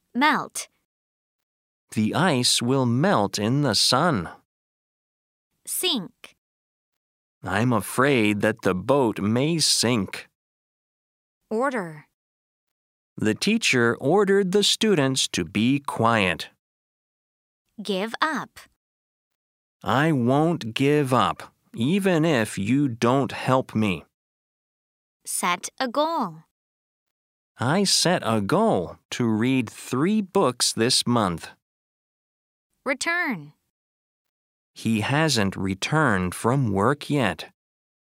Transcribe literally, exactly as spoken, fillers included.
Melt. The ice will melt in the sun. Sink. I'm afraid that the boat may sink. Order. The teacher ordered the students to be quiet. Give up. I won't give up, even if you don't help me. Set a goal. I set a goal to read three books this month. Return. He hasn't returned from work yet.